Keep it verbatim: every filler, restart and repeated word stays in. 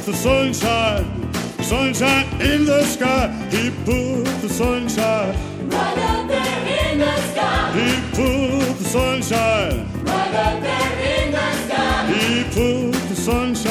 the sunshine, sunshine in the sky. He put the sunshine right up there in the sky. He put the sunshine right up there in the sky. He put the sunshine